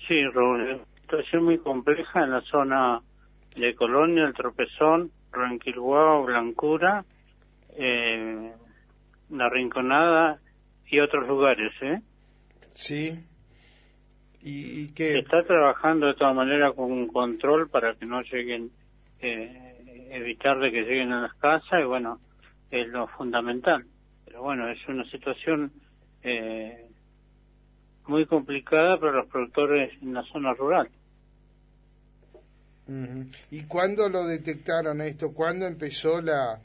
Sí, Raúl, es una situación muy compleja en la zona de Colonia, El Tropezón, Ranquilhuao, Blancura, La Rinconada y otros lugares, ¿eh? Sí. ¿Y Se qué? está trabajando de todas maneras con un control para que no lleguen, evitar de que lleguen a las casas, y bueno, es lo fundamental. Pero bueno, es una situación muy complicada para los productores en la zona rural. Uh-huh. ¿Y cuándo lo detectaron esto? ¿Cuándo empezó la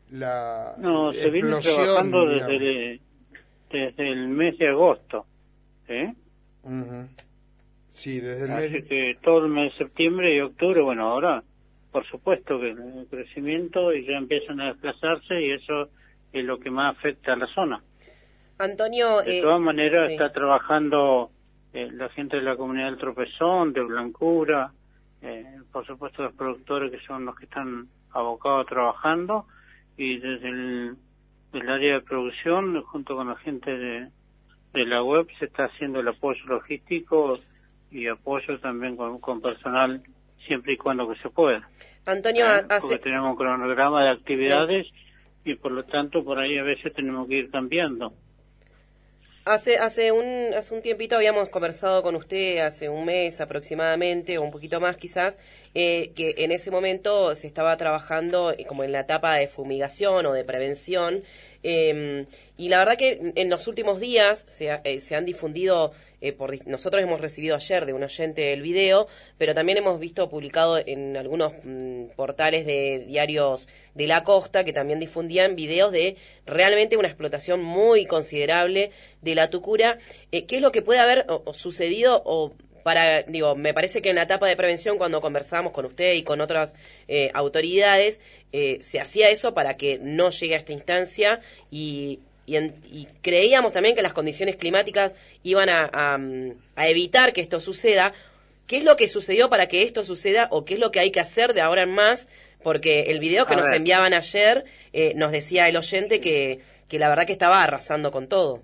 No, se viene explosión, trabajando digamos? desde el mes de agosto, ¿eh? Uh-huh. Sí, desde el mes Así que todo el mes de septiembre y octubre, bueno, ahora por supuesto que el crecimiento y ya empiezan a desplazarse y eso es lo que más afecta a la zona. Antonio, De todas maneras sí. está trabajando la gente de la comunidad del Tropezón, de Blancura, por supuesto los productores que son los que están abocados trabajando, y desde el área de producción junto con la gente de la web se está haciendo el apoyo logístico y apoyo también con personal siempre y cuando que se pueda. Antonio, Porque tenemos un cronograma de actividades, sí. Y por lo tanto por ahí a veces tenemos que ir cambiando. Hace un tiempito habíamos conversado con usted, hace un mes aproximadamente, o un poquito más quizás, que en ese momento se estaba trabajando como en la etapa de fumigación o de prevención, y la verdad que en los últimos días se han difundido, nosotros hemos recibido ayer de un oyente el video, pero también hemos visto publicado en algunos portales de diarios de la costa que también difundían videos de realmente una explotación muy considerable de la tucura. ¿Qué es lo que puede haber o sucedido me parece que en la etapa de prevención, cuando conversábamos con usted y con otras autoridades, se hacía eso para que no llegue a esta instancia y creíamos también que las condiciones climáticas iban a evitar que esto suceda. ¿Qué es lo que sucedió para que esto suceda o qué es lo que hay que hacer de ahora en más? Porque el video que nos enviaban ayer nos decía el oyente que la verdad que estaba arrasando con todo.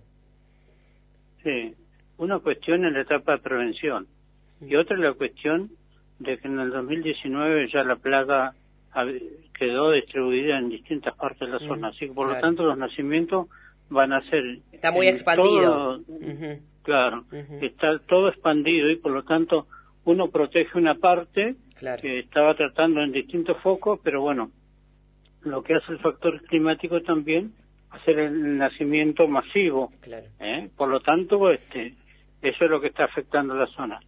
Sí, una cuestión en la etapa de prevención y otra es la cuestión de que en el 2019 ya la plaga quedó distribuida en distintas partes de la zona, así que por lo tanto los nacimientos van a ser... Está muy expandido. Claro, está todo expandido y por lo tanto uno protege una parte que estaba tratando en distintos focos, pero bueno, lo que hace el factor climático también hacer el nacimiento masivo. Por lo tanto, eso es lo que está afectando la zona.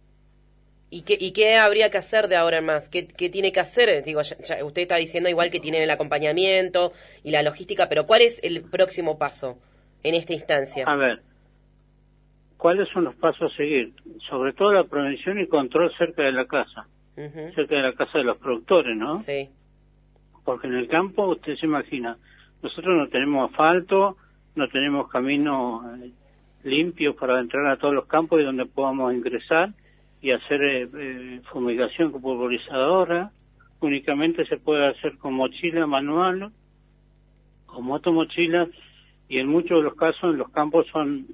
¿Y qué habría que hacer de ahora en más? ¿Qué tiene que hacer? Digo, ya usted está diciendo igual que tienen el acompañamiento y la logística, pero ¿cuál es el próximo paso en esta instancia? A ver, ¿cuáles son los pasos a seguir? Sobre todo la prevención y control cerca de la casa, cerca de la casa de los productores, ¿no? Sí. Porque en el campo, usted se imagina, nosotros no tenemos asfalto, no tenemos caminos limpios para entrar a todos los campos y donde podamos ingresar y hacer fumigación con pulverizadora. Únicamente se puede hacer con mochila manual, con motomochilas, y en muchos de los casos en los campos son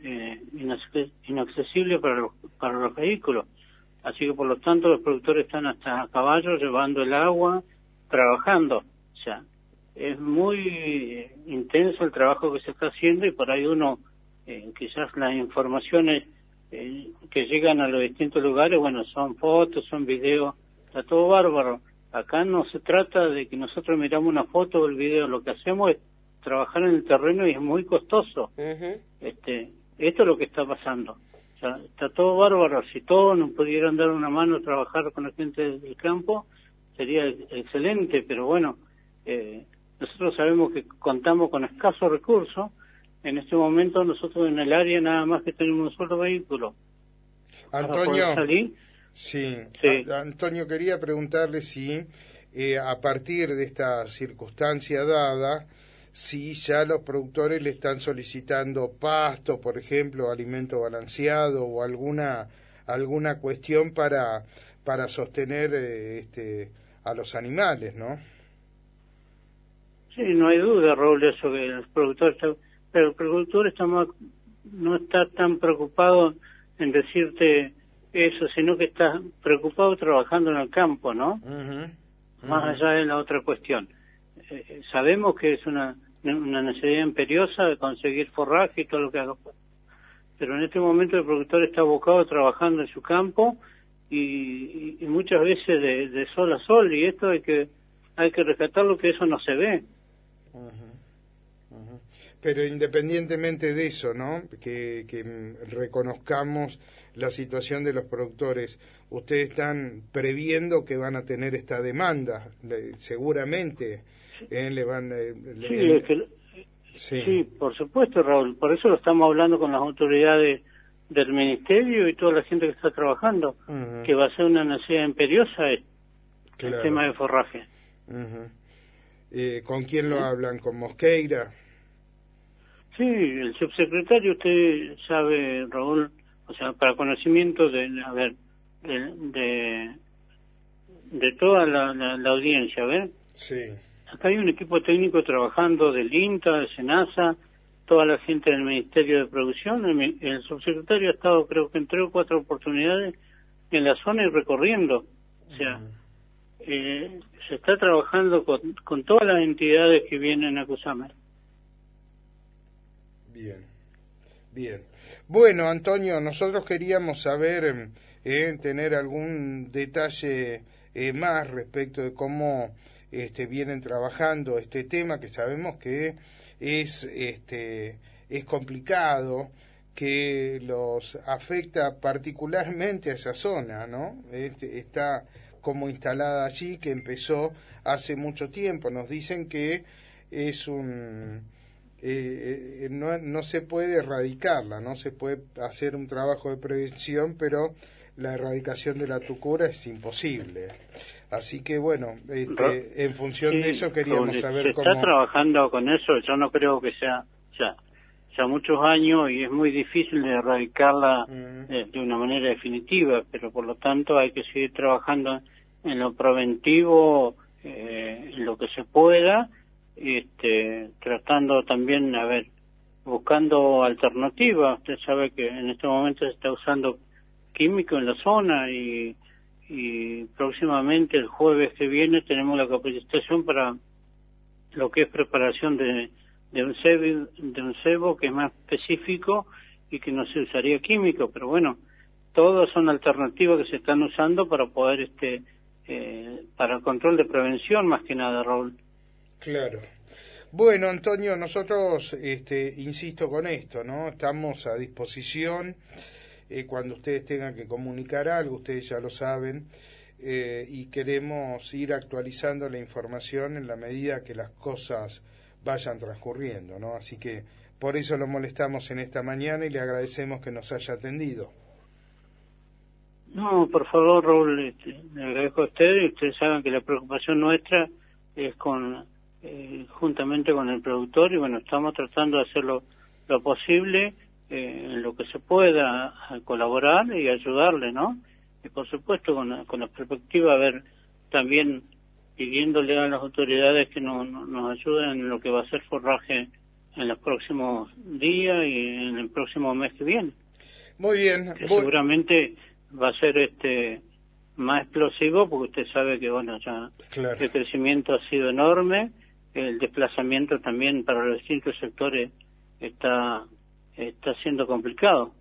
inaccesibles para los vehículos. Así que por lo tanto los productores están hasta a caballo llevando el agua, trabajando. O sea, es muy intenso el trabajo que se está haciendo y por ahí uno, quizás las informaciones que llegan a los distintos lugares, bueno, son fotos, son videos, está todo bárbaro. Acá no se trata de que nosotros miramos una foto o el video, lo que hacemos es trabajar en el terreno y es muy costoso. Esto es lo que está pasando. O sea, está todo bárbaro. Si todos nos pudieran dar una mano a trabajar con la gente del campo, sería excelente, pero bueno, nosotros sabemos que contamos con escasos recursos. En este momento nosotros en el área nada más que tenemos un solo vehículo. Antonio, para salir. Sí. Antonio, quería preguntarle si a partir de esta circunstancia dada, si ya los productores le están solicitando pasto, por ejemplo, alimento balanceado o alguna cuestión para sostener a los animales, ¿no? Sí, no hay duda, Raúl, eso que el productor no está tan preocupado en decirte eso, sino que está preocupado trabajando en el campo, ¿no? Más allá de la otra cuestión. Sabemos que es una necesidad imperiosa de conseguir forraje y todo lo que haga. Pero en este momento el productor está abocado trabajando en su campo y muchas veces de sol a sol, y esto hay que rescatarlo, que eso no se ve. Pero independientemente de eso, ¿no? Que reconozcamos la situación de los productores, ustedes están previendo que van a tener esta demanda, seguramente. Le van sí, por supuesto, Raúl. Por eso lo estamos hablando con las autoridades del ministerio y toda la gente que está trabajando, que va a ser una necesidad imperiosa el tema de forraje. ¿Con quién lo hablan? ¿Con Mosqueira? Sí, el subsecretario, usted sabe, Raúl, o sea, para conocimiento de toda la audiencia, ¿ves? Sí. Acá hay un equipo técnico trabajando del INTA, del SENASA, toda la gente del Ministerio de Producción. El subsecretario ha estado, creo que en 3 o 4 oportunidades en la zona y recorriendo. O sea, se está trabajando con todas las entidades que vienen a Cusamer. Bien. Bueno, Antonio, nosotros queríamos saber, tener algún detalle más respecto de cómo vienen trabajando este tema, que sabemos que es complicado, que los afecta particularmente a esa zona, ¿no? Está como instalada allí, que empezó hace mucho tiempo. Nos dicen que es no se puede erradicarla, no se puede hacer un trabajo de prevención, pero la erradicación de la tucura es imposible. Así que bueno, en función de eso queríamos saber cómo... Se está trabajando con eso. Yo no creo que sea ya muchos años, y es muy difícil de erradicarla de una manera definitiva, pero por lo tanto hay que seguir trabajando en lo preventivo, en lo que se pueda, tratando también, buscando alternativas. Usted sabe que en este momento se está usando químico en la zona, y próximamente el jueves que viene tenemos la capacitación para lo que es preparación de un cebo que es más específico y que no se usaría químico. Pero bueno, todas son alternativas que se están usando para poder para el control de prevención, más que nada, Raúl. Claro. Bueno, Antonio, nosotros insisto con esto, ¿no? Estamos a disposición cuando ustedes tengan que comunicar algo, ustedes ya lo saben, y queremos ir actualizando la información en la medida que las cosas vayan transcurriendo, ¿no? Así que por eso lo molestamos en esta mañana y le agradecemos que nos haya atendido. No, por favor, Raúl, le agradezco a ustedes, y ustedes saben que la preocupación nuestra es juntamente con el productor, y bueno, estamos tratando de hacer lo posible en lo que se pueda, a colaborar y ayudarle, ¿no? Y por supuesto con la perspectiva, también pidiéndole a las autoridades que nos ayuden en lo que va a ser forraje en los próximos días y en el próximo mes que viene. Muy bien. Que seguramente va a ser más explosivo, porque usted sabe que ya claro, el crecimiento ha sido enorme, el desplazamiento también para los distintos sectores está siendo complicado.